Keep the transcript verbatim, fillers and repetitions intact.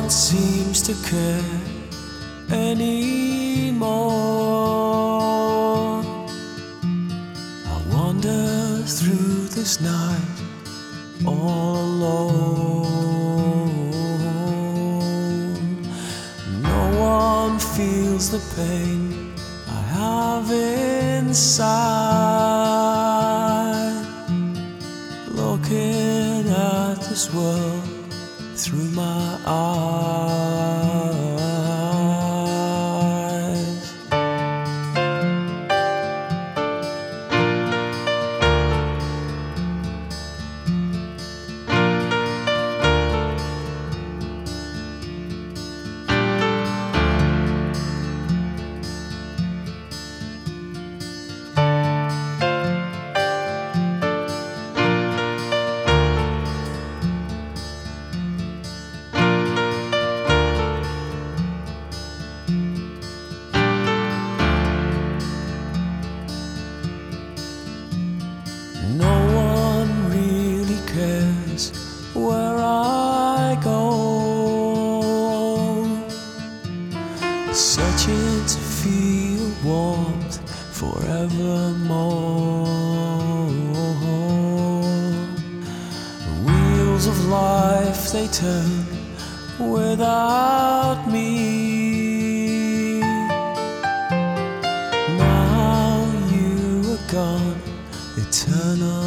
one seems to care anymore. I wander through this night all alone. No one feels the pain I have inside, looking at this world through my eyes. No one really cares where I go, searching to feel warmth forevermore. The wheels of life, they turn without me. Now you are gone, eternal